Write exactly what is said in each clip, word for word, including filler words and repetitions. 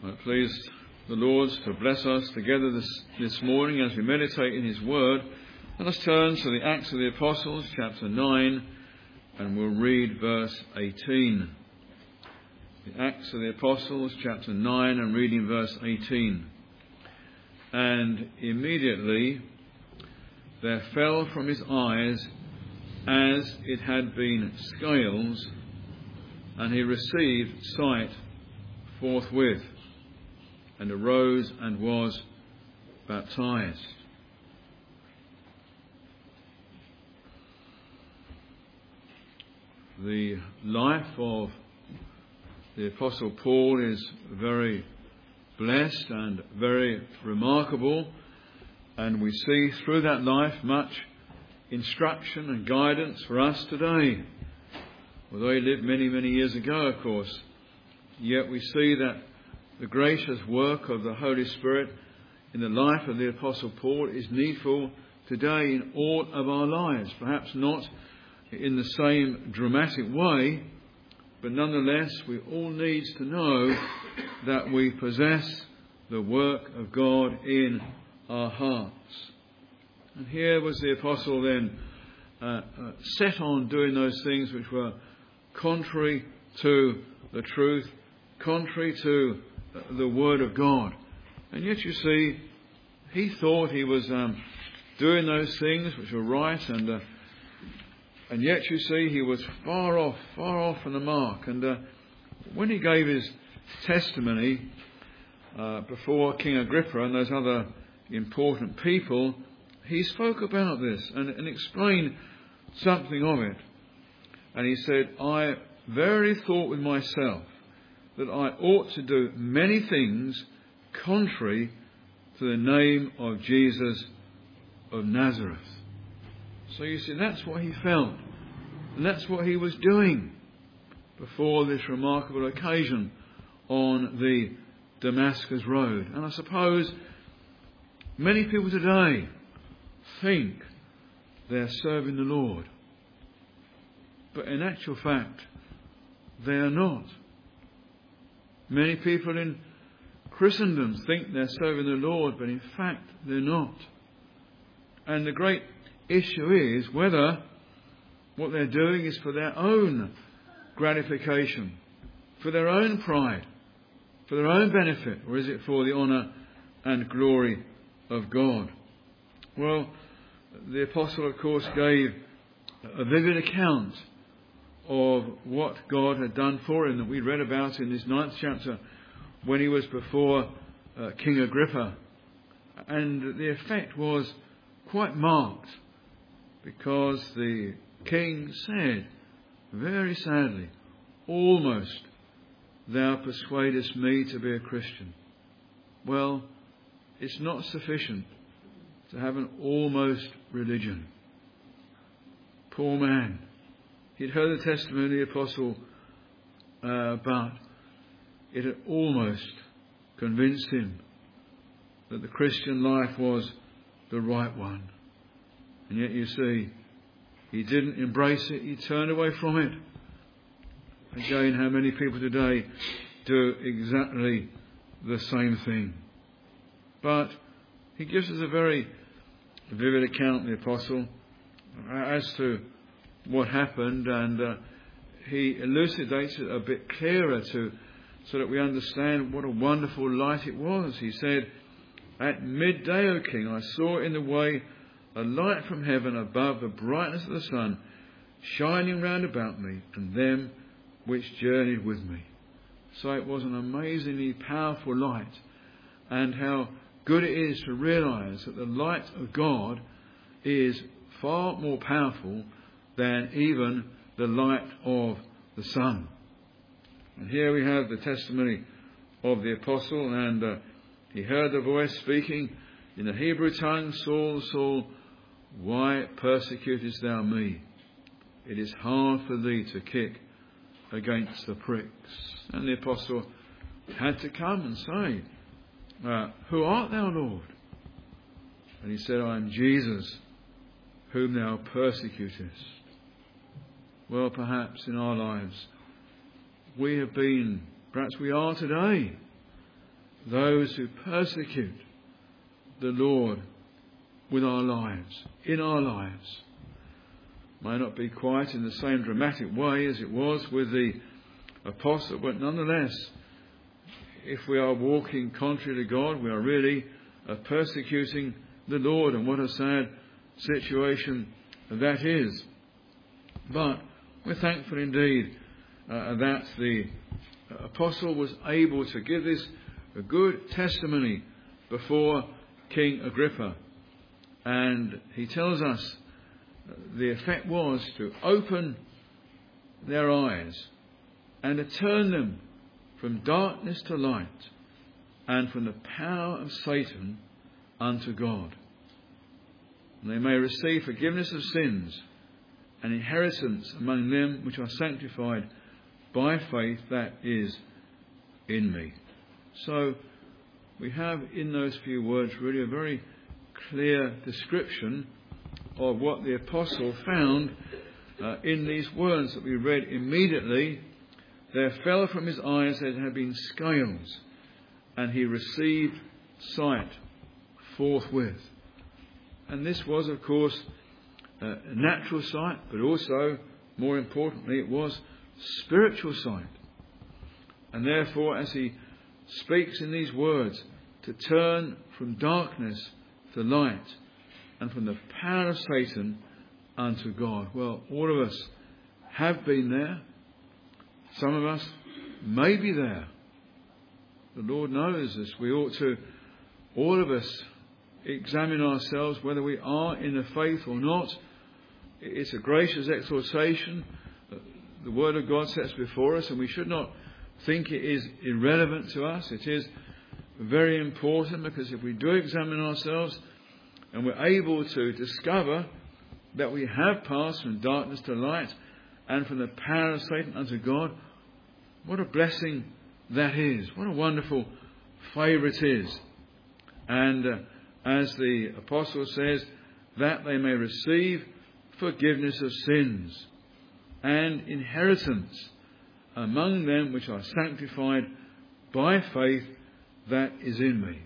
I please the Lord to bless us together this, this morning as we meditate in His Word. Let us turn to the Acts of the Apostles, chapter nine, and we'll read verse eighteen. The Acts of the Apostles, chapter nine, and reading verse eighteen. And immediately there fell from his eyes as it had been scales, and he received sight forthwith, and arose and was baptized. The life of the Apostle Paul is very blessed and very remarkable, and we see through that life much instruction and guidance for us today. Although he lived many, many years ago, of course, yet we see that the gracious work of the Holy Spirit in the life of the Apostle Paul is needful today in all of our lives. Perhaps not in the same dramatic way, but nonetheless we all need to know that we possess the work of God in our hearts. And here was the Apostle then uh, uh, set on doing those things which were contrary to the truth, contrary to the Word of God. And yet you see, he thought he was um, doing those things which were right, and uh, and yet you see he was far off, far off from the mark. And uh, when he gave his testimony uh, before King Agrippa and those other important people, he spoke about this and, and explained something of it. And he said, I verily thought with myself that I ought to do many things contrary to the name of Jesus of Nazareth. So you see, that's what he felt. And that's what he was doing before this remarkable occasion on the Damascus Road. And I suppose many people today think they're serving the Lord. But in actual fact, they are not. Many people in Christendom think they're serving the Lord, but in fact they're not. And the great issue is whether what they're doing is for their own gratification, for their own pride, for their own benefit, or is it for the honour and glory of God? Well, the Apostle, of course, gave a vivid account of what God had done for him that we read about in this ninth chapter when he was before uh, King Agrippa. And the effect was quite marked, because the king said, very sadly, almost thou persuadest me to be a Christian. Well, it's not sufficient to have an almost religion. Poor man. He'd heard the testimony of the Apostle, uh, but it had almost convinced him that the Christian life was the right one. And yet you see, he didn't embrace it, he turned away from it. Again, how many people today do exactly the same thing. But he gives us a very vivid account, the Apostle, as to what happened, and uh, he elucidates it a bit clearer to so that we understand what a wonderful light it was. He said, at midday, O King, I saw in the way a light from heaven above the brightness of the sun, shining round about me and them which journeyed with me. So it was an amazingly powerful light, and how good it is to realise that the light of God is far more powerful than even the light of the sun. And here we have the testimony of the Apostle, and uh, he heard the voice speaking in the Hebrew tongue, Saul, Saul, why persecutest thou me? It is hard for thee to kick against the pricks. And the Apostle had to come and say, uh, who art thou, Lord? And he said, I am Jesus, whom thou persecutest. Well, perhaps in our lives we have been, perhaps we are today, those who persecute the Lord with our lives, in our lives. May not be quite in the same dramatic way as it was with the apostle, but nonetheless, if we are walking contrary to God, we are really uh, persecuting the Lord, and what a sad situation that is. But we're thankful indeed uh, that the apostle was able to give this a good testimony before King Agrippa, and he tells us the effect was to open their eyes and to turn them from darkness to light and from the power of Satan unto God. And they may receive forgiveness of sins and inheritance among them which are sanctified by faith that is in me. So we have in those few words really a very clear description of what the apostle found uh, in these words that we read immediately. There fell from his eyes as had been scales, and he received sight forthwith. And this was, of course, uh, natural sight, but also, more importantly, it was spiritual sight. And therefore, as he speaks in these words, to turn from darkness to light and from the power of Satan unto God. Well, all of us have been there. Some of us may be there. The Lord knows this. We ought to, all of us, examine ourselves whether we are in the faith or not. It's a gracious exhortation the Word of God sets before us, and we should not think it is irrelevant to us. It is very important, because if we do examine ourselves and we're able to discover that we have passed from darkness to light and from the power of Satan unto God, what a blessing that is. What a wonderful favour it is. And uh, as the apostle says, that they may receive forgiveness of sins and inheritance among them which are sanctified by faith that is in me.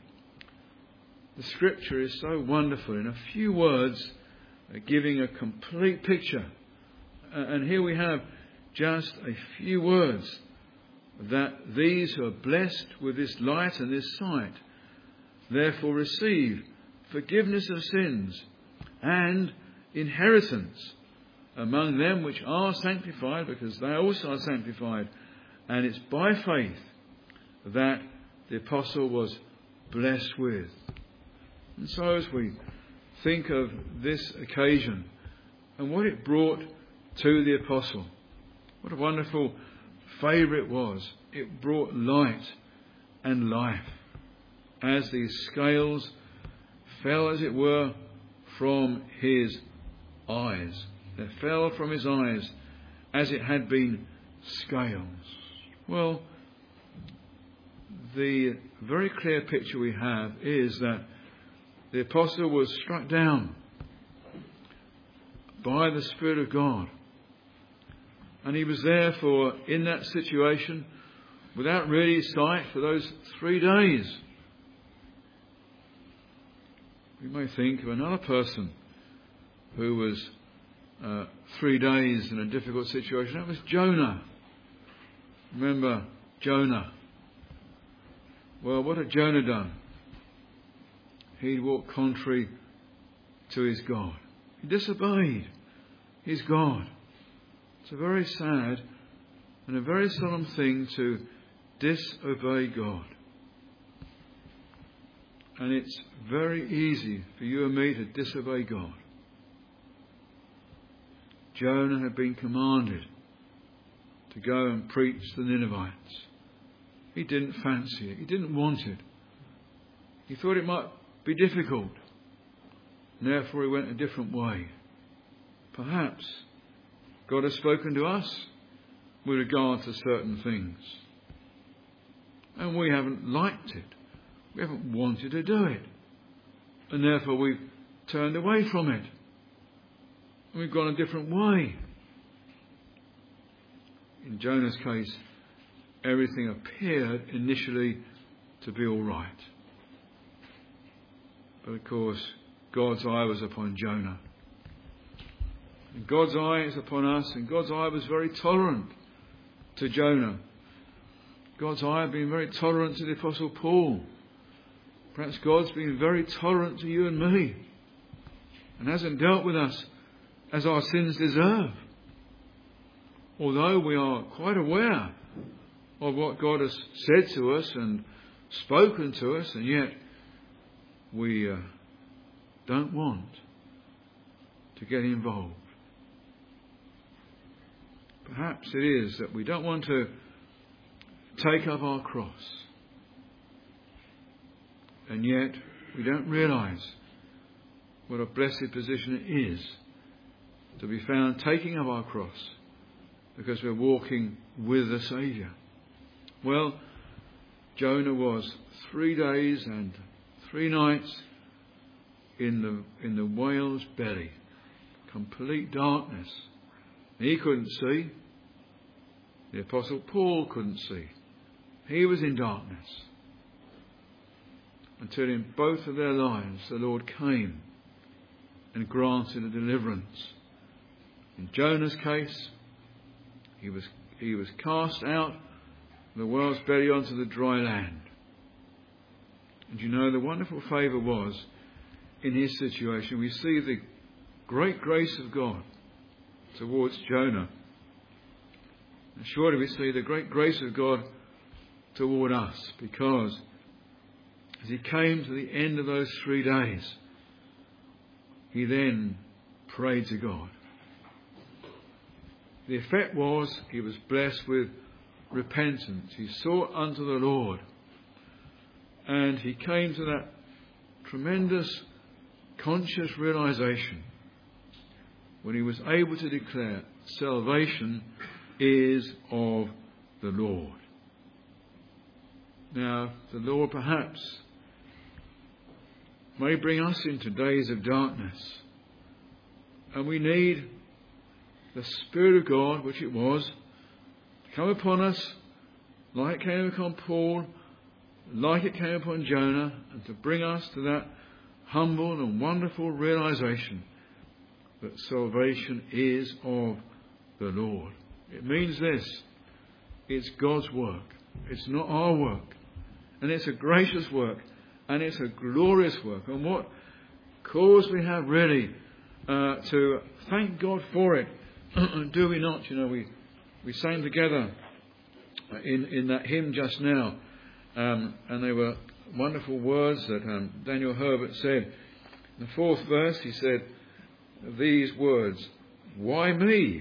The Scripture is so wonderful in a few words, uh, giving a complete picture. Uh, and here we have just a few words that these who are blessed with this light and this sight therefore receive forgiveness of sins and inheritance among them which are sanctified, because they also are sanctified. And it's by faith that the apostle was blessed with. And so as we think of this occasion and what it brought to the apostle, what a wonderful favour it was. It brought light and life as these scales fell, as it were, from his eyes. They fell from his eyes as it had been scales. Well, the very clear picture we have is that the apostle was struck down by the Spirit of God. And he was therefore in that situation without really sight for those three days. We may think of another person who was uh, three days in a difficult situation. That was Jonah. Remember Jonah? Well, what had Jonah done? He walked contrary to his God. He disobeyed his God. It's a very sad and a very solemn thing to disobey God. And it's very easy for you and me to disobey God. Jonah had been commanded to go and preach to the Ninevites. He didn't fancy it. He didn't want it. He thought it might be difficult. And therefore he went a different way. Perhaps God has spoken to us with regard to certain things. And we haven't liked it. We haven't wanted to do it. And therefore we've turned away from it. And we've gone a different way. In Jonah's case, everything appeared initially to be all right. But of course, God's eye was upon Jonah. And God's eye is upon us, and God's eye was very tolerant to Jonah. God's eye had been very tolerant to the Apostle Paul. Perhaps God's been very tolerant to you and me, and hasn't dealt with us as our sins deserve. Although we are quite aware of what God has said to us and spoken to us, and yet we uh, don't want to get involved. Perhaps it is that we don't want to take up our cross, and yet we don't realise what a blessed position it is to be found taking up our cross because we're walking with the Saviour. Well, Jonah was three days and three nights in the in the whale's belly, complete darkness. He couldn't see. The Apostle Paul couldn't see. He was in darkness. Until in both of their lives the Lord came and granted a deliverance. In Jonah's case, he was he was cast out of the whale's belly onto the dry land. And you know, the wonderful favour was, in his situation, we see the great grace of God towards Jonah. And surely we see the great grace of God toward us, because as he came to the end of those three days, he then prayed to God. The effect was he was blessed with repentance. He sought unto the Lord, and he came to that tremendous conscious realization when he was able to declare, salvation is of the Lord. Now, the Lord perhaps may bring us into days of darkness, and we need the Spirit of God, which it was, to come upon us like it came upon Paul, like it came upon Jonah, and to bring us to that humble and wonderful realization that salvation is of the Lord. It means this: it's God's work. It's not our work. And it's a gracious work. And it's a glorious work. And what cause we have really uh, to thank God for it. Do we not? You know, we, we sang together in, in that hymn just now. Um, and they were wonderful words that um, Daniel Herbert said. In the fourth verse, he said these words: "Why me?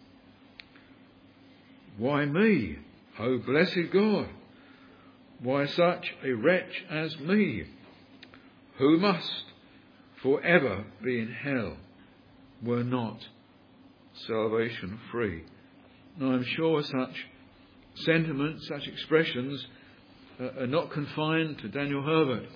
Why me, O blessed God? Why such a wretch as me, who must for ever be in hell, were not salvation free?" Now, I'm sure such sentiments, such expressions uh, are not confined to Daniel Herbert.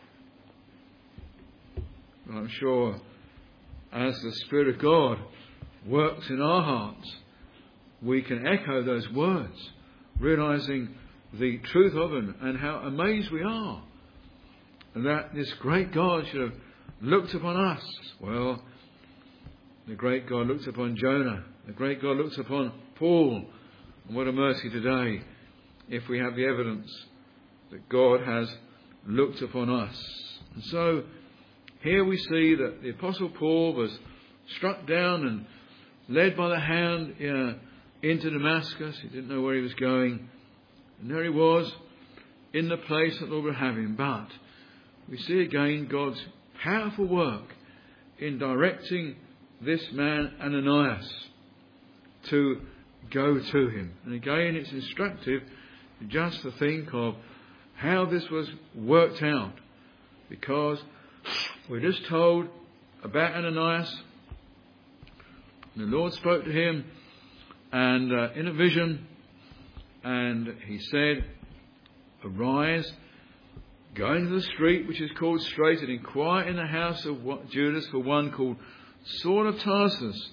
But I'm sure as the Spirit of God works in our hearts, we can echo those words, realising the truth of them and how amazed we are that this great God should have looked upon us. Well, the great God looked upon Jonah. The great God looked upon Paul. And what a mercy today if we have the evidence that God has looked upon us. And so here we see that the Apostle Paul was struck down and led by the hand uh, into Damascus. He didn't know where he was going. And there he was in the place that the Lord would have him. But we see again God's powerful work in directing this man Ananias to go to him. And again, it's instructive just to think of how this was worked out, because we're just told about Ananias. The Lord spoke to him and uh, in a vision, and he said, "Arise, go into the street which is called Straight, and inquire in the house of Judas for one called Saul of Tarsus.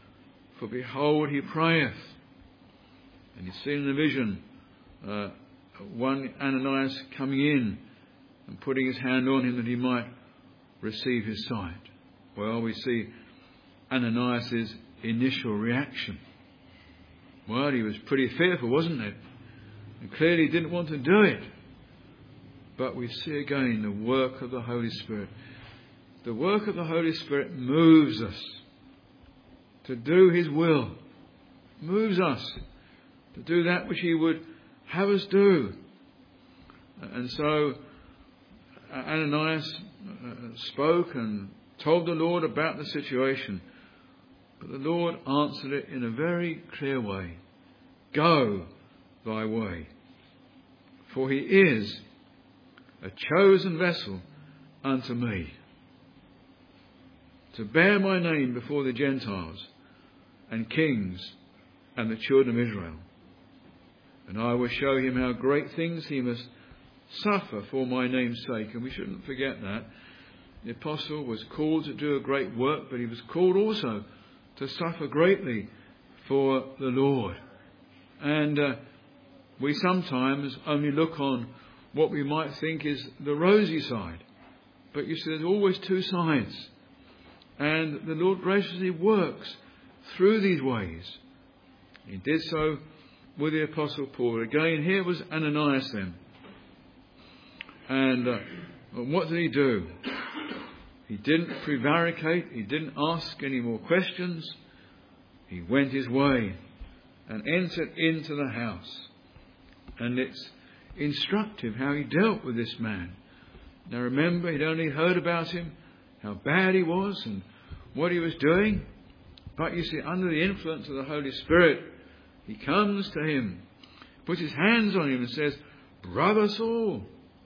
For behold, he prayeth." And he's seen in the vision uh, one Ananias coming in and putting his hand on him that he might receive his sight. Well, we see Ananias' initial reaction. Well, he was pretty fearful, wasn't it? And clearly he didn't want to do it. But we see again the work of the Holy Spirit. The work of the Holy Spirit moves us to do His will. Moves us to do that which He would have us do. And so Ananias spoke and told the Lord about the situation. But the Lord answered it in a very clear way. Go thy way. For he is a chosen vessel unto me, to bear my name before the Gentiles and kings and the children of Israel. And I will show him how great things he must suffer for my name's sake. And we shouldn't forget that. The apostle was called to do a great work, but he was called also to suffer greatly for the Lord. And uh, we sometimes only look on what we might think is the rosy side. But you see, there's always two sides. And the Lord graciously works through these ways. He did so with the Apostle Paul. Again, here was Ananias then. And uh, what did he do? He didn't prevaricate. He didn't ask any more questions. He went his way and entered into the house. And it's instructive how he dealt with this man. Now remember, he'd only heard about him, how bad he was and what he was doing. But you see, under the influence of the Holy Spirit, he comes to him, puts his hands on him and says, "Brother Saul."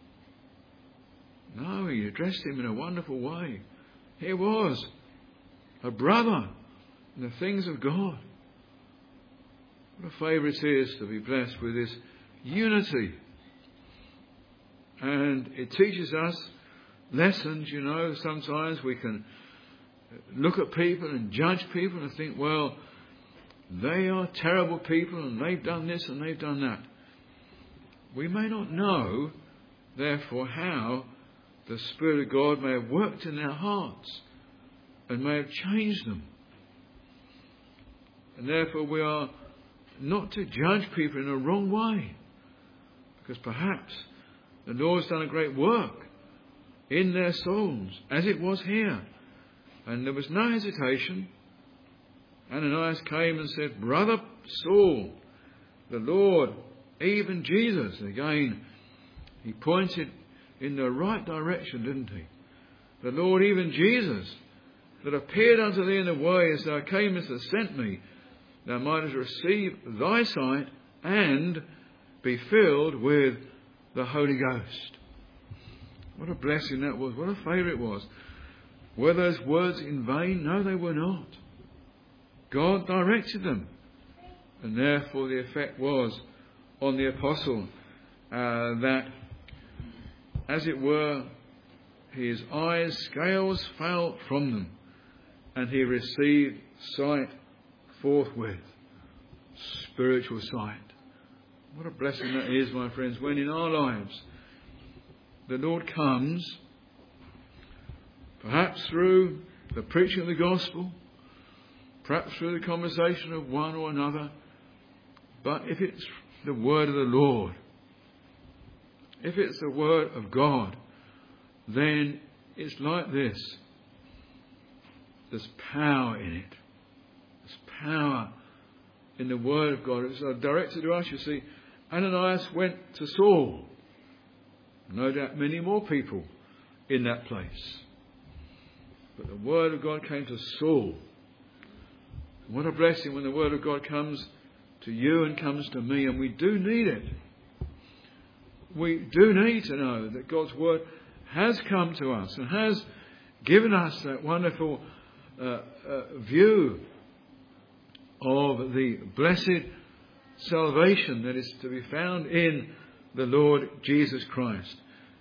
No, he addressed him in a wonderful way. He was a brother in the things of God. What a favour it is to be blessed with this unity. And it teaches us lessons, you know. Sometimes we can look at people and judge people and think, well, they are terrible people and they've done this and they've done that. We may not know, therefore, how the Spirit of God may have worked in their hearts and may have changed them. And therefore we are not to judge people in a wrong way, because perhaps the Lord's done a great work in their souls, as it was here. And there was no hesitation. Ananias came and said, "Brother Saul, the Lord, even Jesus." Again, he pointed in the right direction, didn't he? The Lord, even Jesus, that appeared unto thee in the way as thou camest and sent me, thou mightest receive thy sight and be filled with the Holy Ghost. What a blessing that was. What a favour it was. Were those words in vain? No, they were not. God directed them. And therefore the effect was on the apostle uh, that, as it were, his eyes' scales fell from them and he received sight forthwith. Spiritual sight. What a blessing that is, my friends, when in our lives the Lord comes, perhaps through the preaching of the gospel, perhaps through the conversation of one or another, but if it's the word of the Lord, if it's the word of God, then it's like this. There's power in it. There's power in the word of God. It's directed to us, you see. Ananias went to Saul. No doubt many more people in that place. But the word of God came to Saul. What a blessing when the word of God comes to you and comes to me, and we do need it. We do need to know that God's word has come to us and has given us that wonderful uh, uh, view of the blessed salvation that is to be found in the Lord Jesus Christ.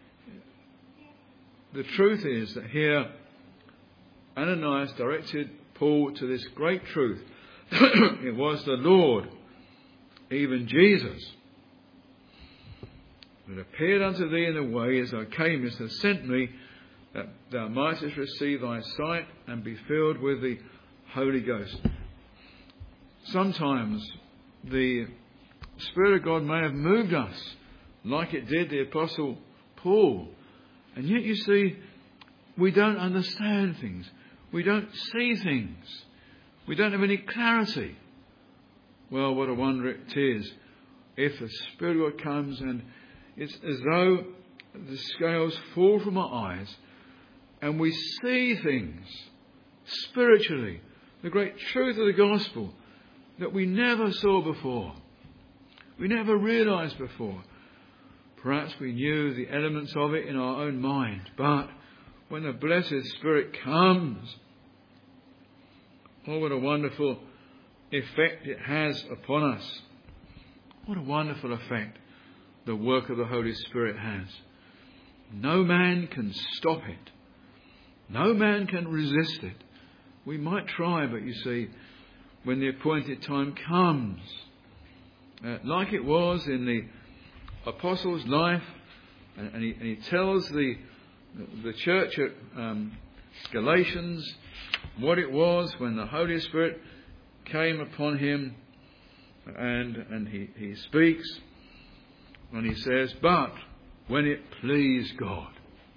The truth is that here Ananias directed Paul to this great truth. It was the Lord, even Jesus, that appeared unto thee in the way as thou camest, has sent me, that thou mightest receive thy sight and be filled with the Holy Ghost. Sometimes the Spirit of God may have moved us like it did the Apostle Paul. And yet, you see, we don't understand things. We don't see things. We don't have any clarity. Well, what a wonder it is if the Spirit of God comes and it's as though the scales fall from our eyes and we see things spiritually, the great truth of the gospel that we never saw before. We never realised before. Perhaps we knew the elements of it in our own mind, but when the blessed Spirit comes, oh, what a wonderful effect it has upon us. What a wonderful effect the work of the Holy Spirit has. No man can stop it. No man can resist it. We might try, but you see, when the appointed time comes, uh, like it was in the Apostle's life, and, and, he, and he tells the the church at um, Galatians what it was when the Holy Spirit came upon him, and and he, he speaks, and he says, but when it pleased God,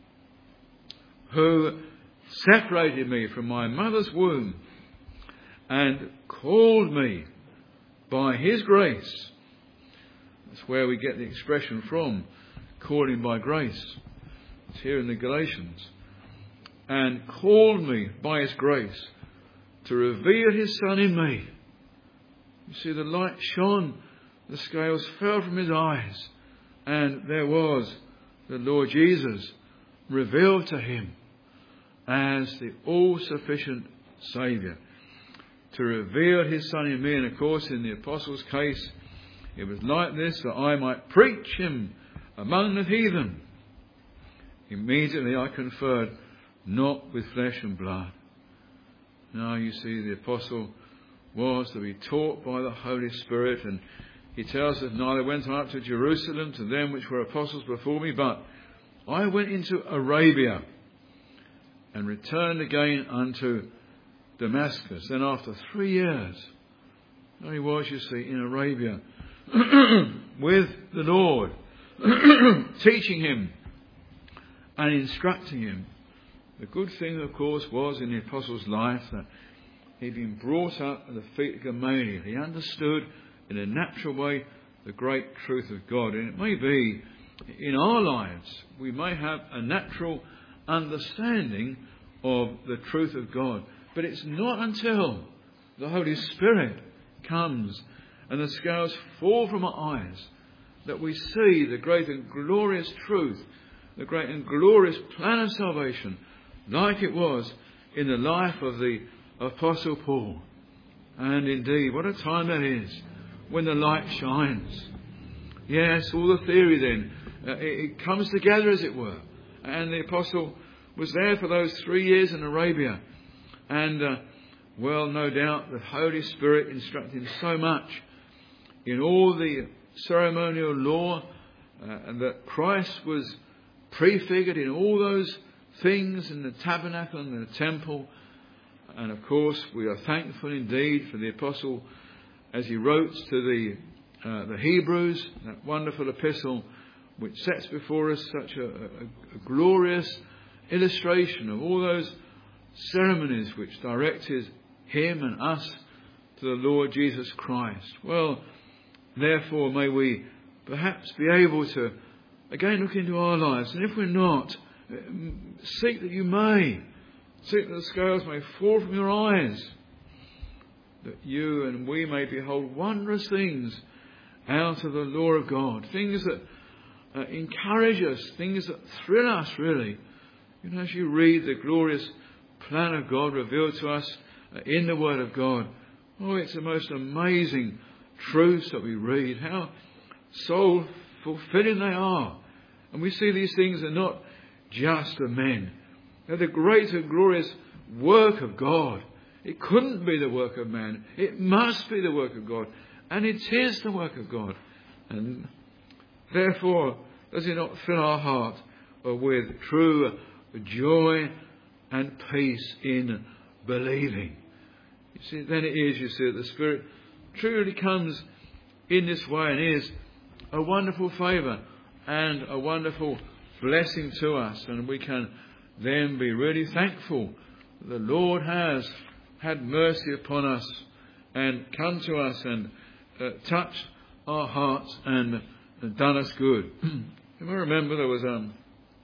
who separated me from my mother's womb and called me by his grace. That's where we get the expression from, calling by grace. It's here in the Galatians. And called me by his grace to reveal his Son in me. You see, the light shone, the scales fell from his eyes, and there was the Lord Jesus revealed to him as the all-sufficient Saviour. To reveal his Son in me, and of course in the Apostles' case, it was like this, that I might preach him among the heathen. Immediately I conferred not with flesh and blood. Now you see, the Apostle was to be taught by the Holy Spirit, and he tells us, neither went I up to Jerusalem to them which were apostles before me, but I went into Arabia and returned again unto Damascus. Then after three years, there he was, you see, in Arabia with the Lord, teaching him and instructing him. The good thing, of course, was in the Apostle's life that he'd been brought up at the feet of Gamaliel. He understood in a natural way the great truth of God. And it may be in our lives we may have a natural understanding of the truth of God. But it's not until the Holy Spirit comes and the scales fall from our eyes that we see the great and glorious truth, the great and glorious plan of salvation, like it was in the life of the Apostle Paul. And indeed, what a time that is when the light shines. Yes, all the theory then, uh, it, it comes together, as it were. And the Apostle was there for those three years in Arabia. And, uh, well, no doubt the Holy Spirit instructed him so much in all the ceremonial law, uh, and that Christ was prefigured in all those things in the tabernacle and the temple. And of course, we are thankful indeed for the Apostle as he wrote to the uh, the Hebrews, that wonderful epistle which sets before us such a, a, a glorious illustration of all those ceremonies which directed him and us to the Lord Jesus Christ. Well, therefore, may we perhaps be able to again look into our lives, and if we're not, seek that you may, seek that the scales may fall from your eyes, that you and we may behold wondrous things out of the law of God, things that uh, encourage us, things that thrill us really. You know, as you read the glorious plan of God revealed to us uh, in the Word of God, oh, it's the most amazing truths that we read, how soul fulfilling they are. And we see these things are not just of men. They're the great and glorious work of God. It couldn't be the work of man. It must be the work of God. And it is the work of God. And therefore, does it not fill our heart with true joy and peace in believing? You see, then it is, you see, that the Spirit truly comes in this way and is a wonderful favour and a wonderful blessing to us. And we can then be really thankful that the Lord has had mercy upon us and come to us and uh, touched our hearts and uh, done us good. You may remember there was um,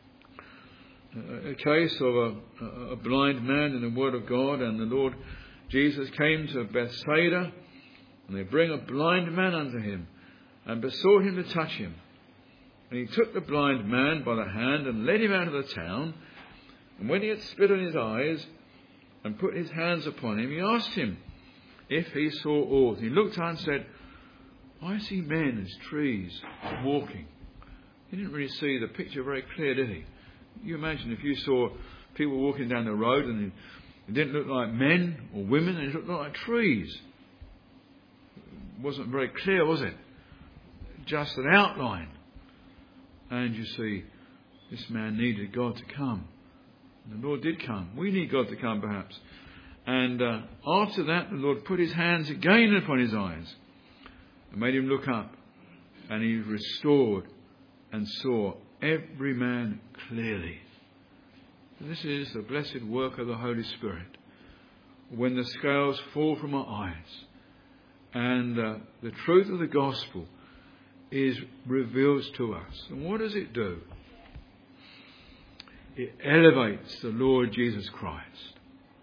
a case of a, a blind man in the Word of God, and the Lord Jesus came to Bethsaida, and they bring a blind man unto him and besought him to touch him. And he took the blind man by the hand and led him out of the town. And when he had spit on his eyes and put his hands upon him, he asked him if he saw aught. He looked up and said, I see men as trees walking. He didn't really see the picture very clear, did he? You imagine if you saw people walking down the road and it didn't look like men or women, and it looked like trees. It wasn't very clear, was it? Just an outline. And you see, this man needed God to come. And the Lord did come. We need God to come, perhaps. And uh, after that, the Lord put his hands again upon his eyes and made him look up. And he restored and saw every man clearly. This is the blessed work of the Holy Spirit. When the scales fall from our eyes and uh, the truth of the gospel is revealed to us. And what does it do? It elevates the Lord Jesus Christ.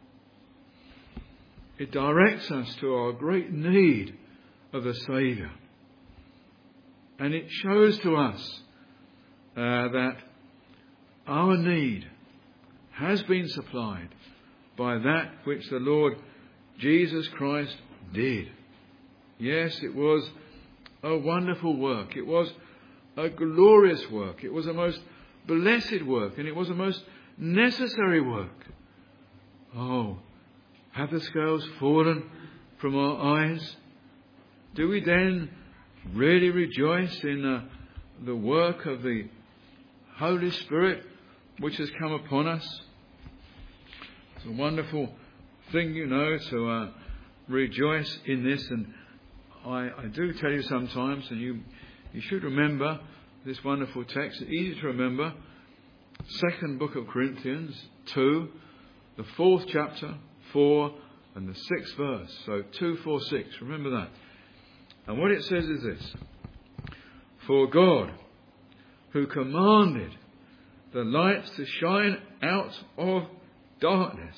It directs us to our great need of a Saviour. And it shows to us uh, that our need has been supplied by that which the Lord Jesus Christ did. Yes, it was a wonderful work. It was a glorious work. It was a most blessed work, and it was a most necessary work. Oh, have the scales fallen from our eyes? Do we then really rejoice in uh, the work of the Holy Spirit which has come upon us? It's a wonderful thing, you know, to uh, rejoice in this. And I, I do tell you sometimes, and you you should remember this wonderful text. It's easy to remember. Second book of Corinthians two, the fourth chapter, four, and the sixth verse. So two, four, six. Remember that. And what it says is this: For God, who commanded the lights to shine out of darkness,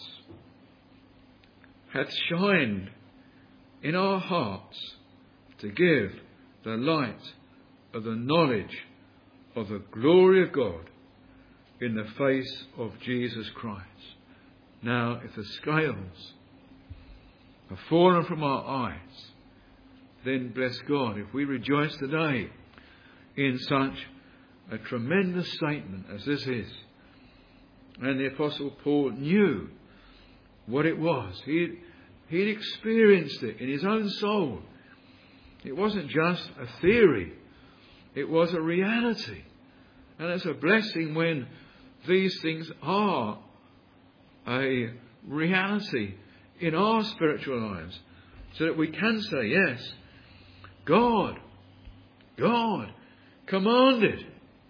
hath shined in our hearts to give the light of the knowledge of the glory of God in the face of Jesus Christ. Now, if the scales have fallen from our eyes, then bless God if we rejoice today in such a tremendous statement as this is. And the Apostle Paul knew what it was. He'd, he'd experienced it in his own soul. It wasn't just a theory. It was a reality. And it's a blessing when these things are a reality in our spiritual lives, so that we can say, yes, God, God commanded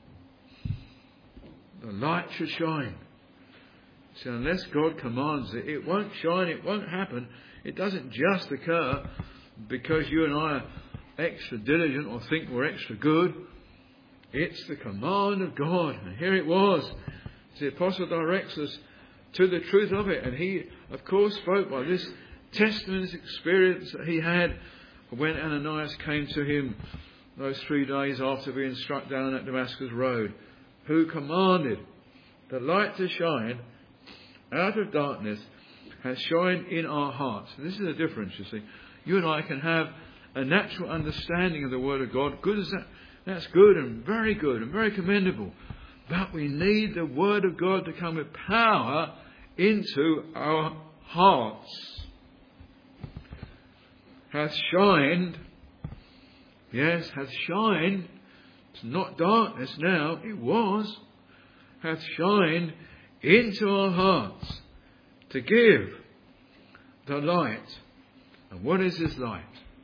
the light should shine. So unless God commands it, it won't shine, it won't happen. It doesn't just occur because you and I are extra diligent or think we're extra good. It's the command of God. And here it was. The Apostle directs us to the truth of it. And he, of course, spoke by this testimony experience that he had when Ananias came to him those three days after being struck down at Damascus Road, who commanded the light to shine out of darkness, has shined in our hearts. And this is the difference, you see. You and I can have a natural understanding of the Word of God. Good as that, that's good and very good and very commendable. But we need the Word of God to come with power into our hearts. Hath shined, yes, hath shined It's not darkness now, it was, hath shined into our hearts to give the light. And what is this light?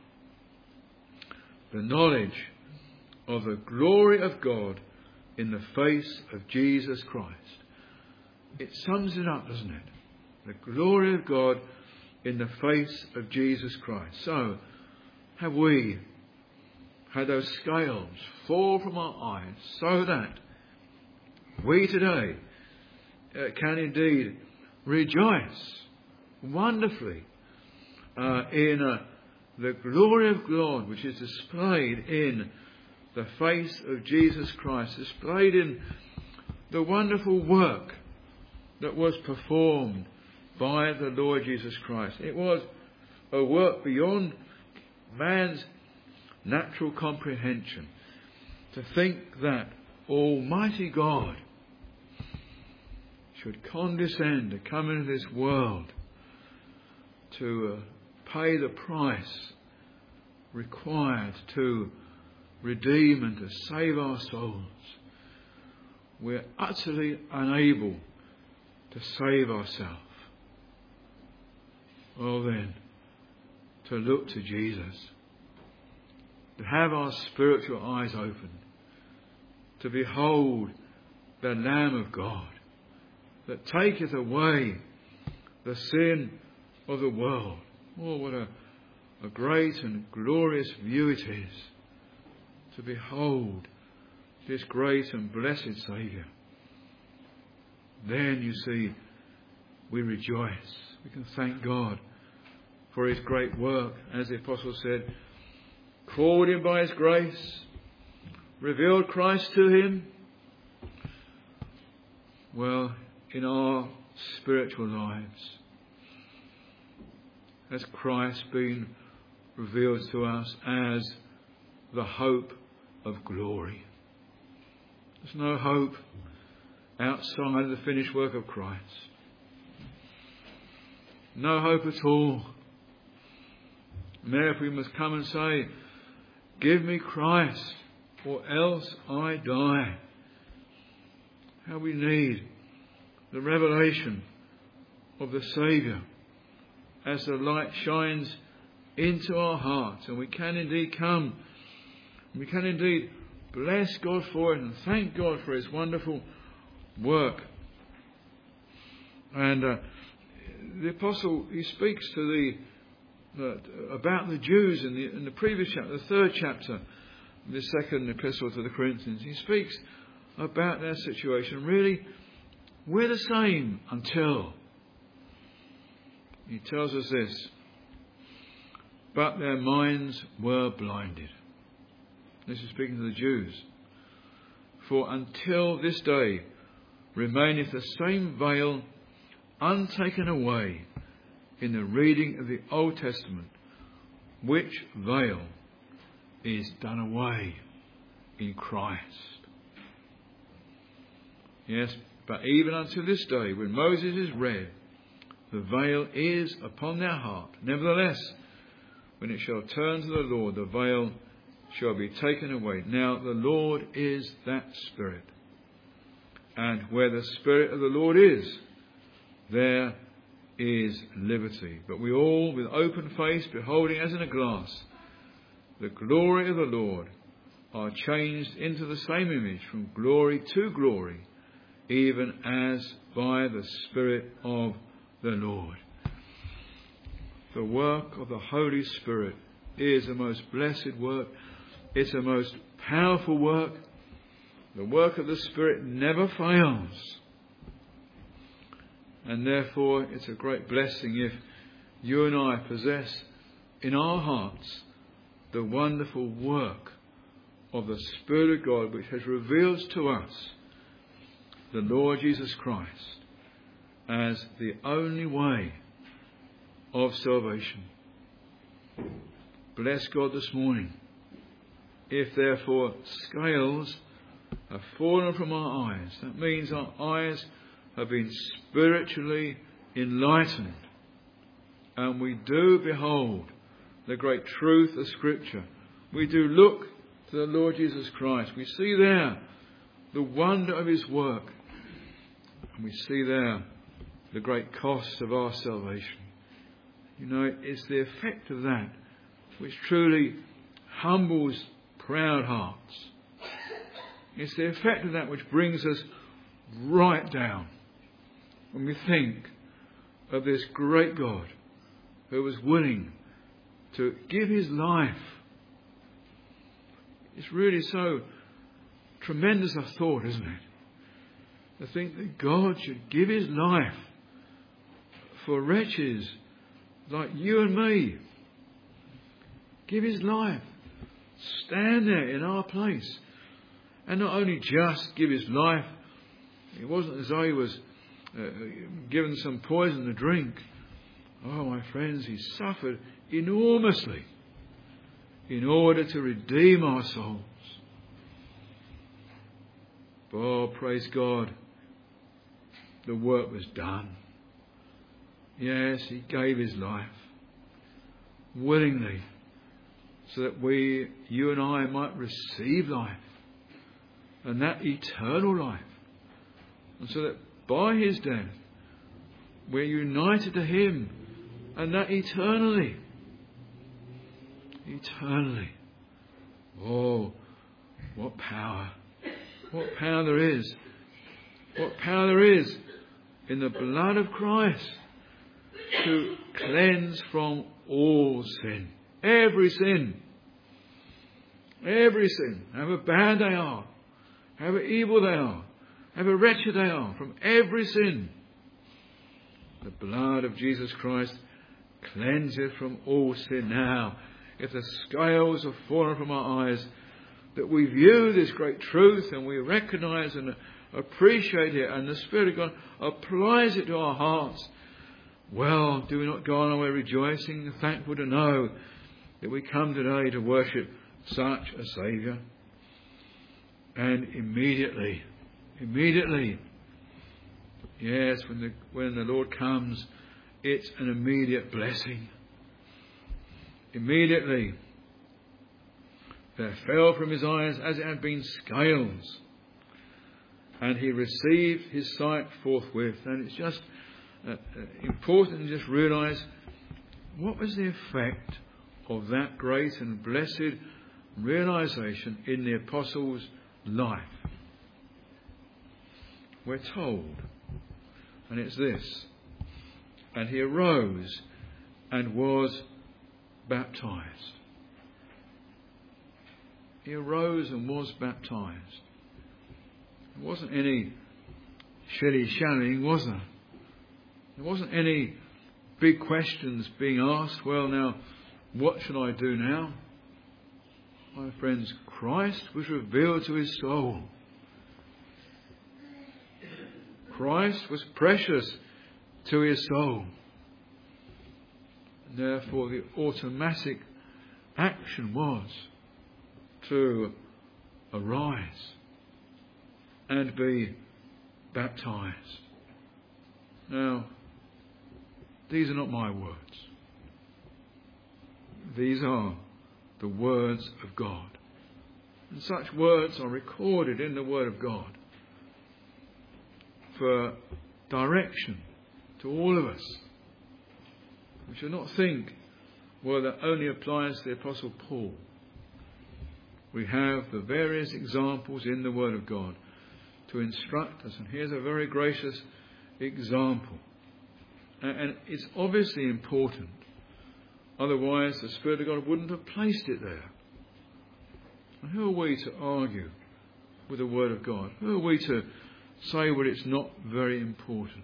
The knowledge of the glory of God in the face of Jesus Christ. It sums it up, doesn't it? The glory of God in the face of Jesus Christ. So, have we had those scales fall from our eyes so that we today uh, can indeed rejoice wonderfully uh, in uh, the glory of God which is displayed in the face of Jesus Christ, displayed in the wonderful work that was performed by the Lord Jesus Christ. It was a work beyond man's natural comprehension. To think that Almighty God should condescend to come into this world to uh, pay the price required to redeem and to save our souls. We're utterly unable to save ourselves. Well then, to look to Jesus, to have our spiritual eyes opened, to behold the Lamb of God that taketh away the sin of the world. Oh, what a, a great and glorious view it is to behold this great and blessed Saviour. Then, you see, we rejoice. We can thank God for His great work. As the Apostle said, called him by His grace, revealed Christ to him. Well, in our spiritual lives, has Christ been revealed to us as the hope of glory. There's no hope outside of the finished work of Christ. No hope at all. And therefore we must come and say, give me Christ, or else I die. How we need the revelation of the Saviour as the light shines into our hearts. And we can indeed come, we can indeed bless God for it and thank God for His wonderful work. And uh, the Apostle, he speaks to the uh, about the Jews in the, in the previous chapter, the third chapter, the second epistle to the Corinthians. He speaks about their situation. Really, we're the same until he tells us this: but their minds were blinded. This is speaking to the Jews. For until this day remaineth the same veil untaken away in the reading of the Old Testament, which veil is done away in Christ. Yes, but even until this day, when Moses is read, the veil is upon their heart. Nevertheless, when it shall turn to the Lord, the veil shall be taken away. Now the Lord is that Spirit. And where the Spirit of the Lord is, there is liberty. But we all, with open face, beholding as in a glass the glory of the Lord, are changed into the same image from glory to glory, even as by the Spirit of the Lord. The work of the Holy Spirit is the most blessed work. It's the most powerful work. The work of the Spirit never fails. And therefore it's a great blessing if you and I possess in our hearts the wonderful work of the Spirit of God, which has revealed to us the Lord Jesus Christ as the only way of salvation. Bless God this morning. If therefore scales have fallen from our eyes, that means our eyes have been spiritually enlightened, and we do behold the great truth of Scripture. We do look to the Lord Jesus Christ. We see there the wonder of his work. And we see there the great cost of our salvation. You know, it's the effect of that which truly humbles proud hearts. It's the effect of that which brings us right down when we think of this great God who was willing to give his life. It's really so tremendous a thought, isn't it? To think that God should give his life for wretches like you and me. Give his life. Stand there in our place. And not only just give his life. It wasn't as though he was uh, given some poison to drink. Oh, my friends, he suffered enormously in order to redeem our souls. Oh, praise God. The work was done. Yes, he gave his life willingly so that we, you and I, might receive life, and that eternal life. And so that by his death we're united to him, and that eternally. Eternally. Oh, what power. What power there is. What power there is in the blood of Christ to cleanse from all sin. Every sin. Every sin. However bad they are. However evil they are. However wretched they are. From every sin. The blood of Jesus Christ cleanses from all sin. Now, if the scales have fallen from our eyes, that we view this great truth and we recognise and appreciate it, and the Spirit of God applies it to our hearts, well, do we not go on our way rejoicing, thankful to know that we come today to worship such a Saviour? And immediately, immediately, yes, when the, when the Lord comes, it's an immediate blessing. Immediately, there fell from his eyes as it had been scales, and he received his sight forthwith. And it's just uh, uh, important to just realise what was the effect of that great and blessed realisation in the apostle's life. We're told, and it's this: and he arose and was baptized. He arose and was baptized. There wasn't any shilly-shallying, was there? There wasn't any big questions being asked. Well, now, what should I do now? My friends, Christ was revealed to his soul. Christ was precious to his soul. And therefore, the automatic action was to arise and be baptized. Now, these are not my words. These are the words of God. And such words are recorded in the Word of God for direction to all of us. We should not think, well, that only applies to the Apostle Paul. We have the various examples in the Word of God to instruct us. And here's a very gracious example. And it's obviously important. Otherwise, the Spirit of God wouldn't have placed it there. And who are we to argue with the Word of God? Who are we to say, well, it's not very important?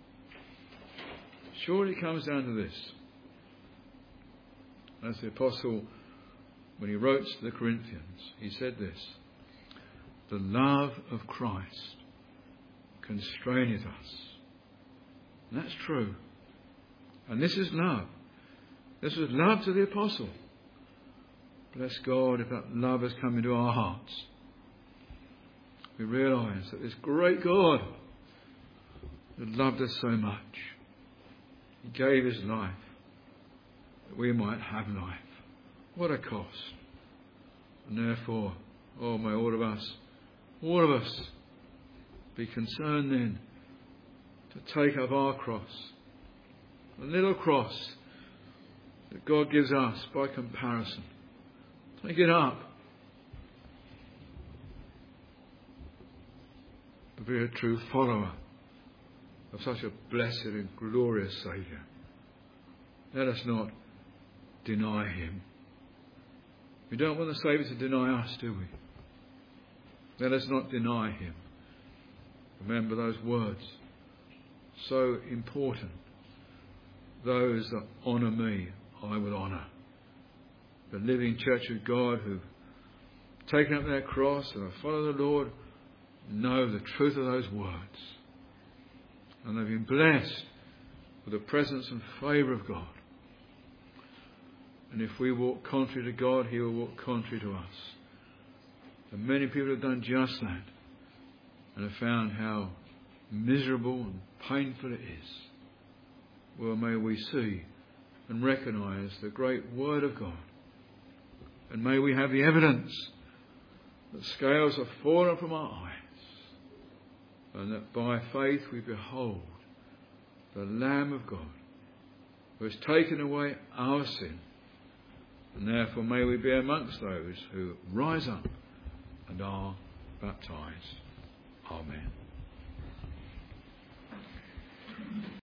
Surely it comes down to this. As the Apostle, when he wrote to the Corinthians, he said this: the love of Christ constraineth us. And that's true. And this is love. This was love to the Apostle. Bless God if that love has come into our hearts. We realise that this great God that loved us so much, he gave his life that we might have life. What a cost. And therefore, oh, may all of us, all of us, be concerned then to take up our cross, the little cross that God gives us by comparison. Take it up. To be a true follower of such a blessed and glorious Saviour. Let us not deny him. We don't want the Saviour to deny us, do we? Let us not deny him. Remember those words. So important. Those that honour me, I will honour. The living church of God who've taken up their cross and have followed the Lord know the truth of those words. And they've been blessed with the presence and favour of God. And if we walk contrary to God, he will walk contrary to us. And many people have done just that and have found how miserable and painful it is. Well, may we see and recognise the great Word of God. And may we have the evidence that scales have fallen from our eyes and that by faith we behold the Lamb of God who has taken away our sin. And therefore may we be amongst those who rise up and are baptized. Amen.